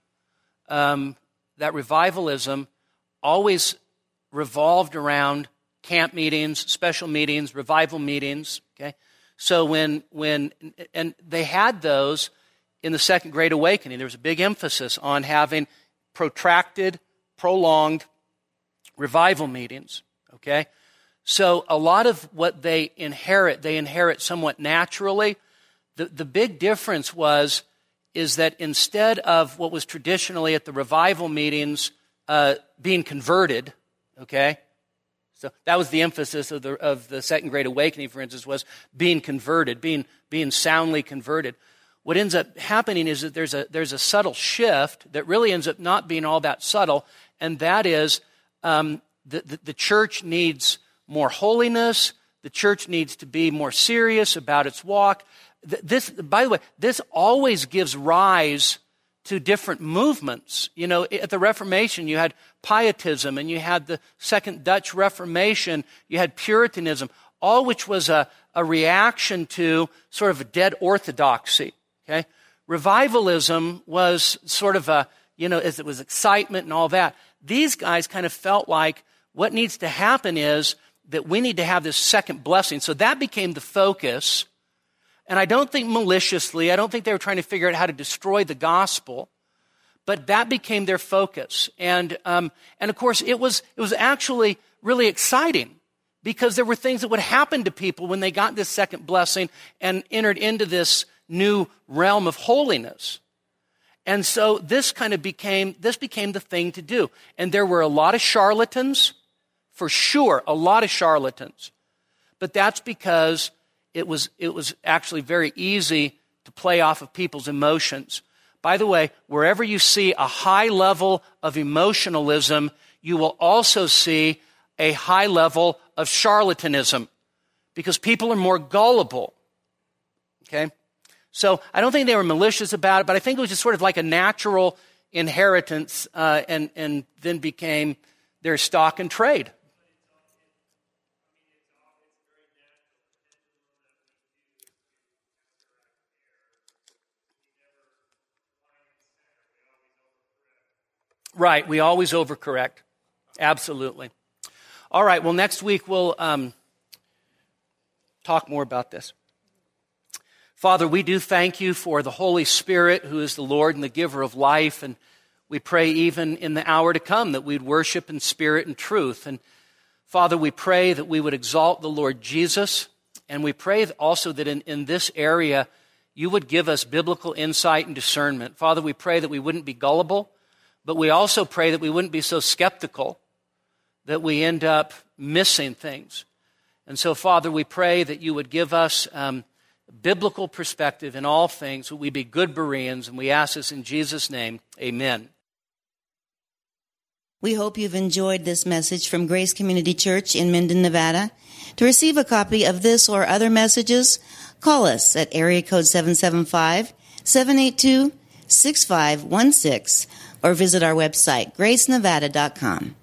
Um, that revivalism always revolved around camp meetings, special meetings, revival meetings. Okay, so when when and they had those in the Second Great Awakening. There was a big emphasis on having protracted, prolonged revival meetings. Okay, so a lot of what they inherit, they inherit somewhat naturally. The, the big difference was is that instead of what was traditionally at the revival meetings uh, being converted, okay, so that was the emphasis of the of the Second Great Awakening, for instance, was being converted, being being soundly converted. What ends up happening is that there's a there's a subtle shift that really ends up not being all that subtle, and that is um, the, the the church needs more holiness. The church needs to be more serious about its walk. This, by the way, this always gives rise to different movements. You know, at the Reformation, you had Pietism, and you had the Second Dutch Reformation, you had Puritanism, all which was a, a reaction to sort of a dead orthodoxy, okay? Revivalism was sort of a, you know, as it was excitement and all that. These guys kind of felt like what needs to happen is that we need to have this second blessing. So that became the focus. And I don't think maliciously, I don't think they were trying to figure out how to destroy the gospel, but that became their focus. And um, and of course, it was it was actually really exciting because there were things that would happen to people when they got this second blessing and entered into this new realm of holiness. And so this kind of became this became the thing to do. And there were a lot of charlatans, for sure, a lot of charlatans. But that's because It was it was actually very easy to play off of people's emotions. By the way, wherever you see a high level of emotionalism, you will also see a high level of charlatanism because people are more gullible. Okay? So I don't think they were malicious about it, but I think it was just sort of like a natural inheritance uh, and, and then became their stock and trade. Right, we always overcorrect. Absolutely. All right, well, next week we'll um, talk more about this. Father, we do thank you for the Holy Spirit, who is the Lord and the giver of life, and we pray even in the hour to come that we'd worship in spirit and truth. And Father, we pray that we would exalt the Lord Jesus, and we pray also that in, in this area you would give us biblical insight and discernment. Father, we pray that we wouldn't be gullible, but we also pray that we wouldn't be so skeptical that we end up missing things. And so, Father, we pray that you would give us um, biblical perspective in all things, that we be good Bereans, and we ask this in Jesus' name. Amen. We hope you've enjoyed this message from Grace Community Church in Minden, Nevada. To receive a copy of this or other messages, call us at area code seven seven five, seven eight two, six five one six or visit our website, grace nevada dot com.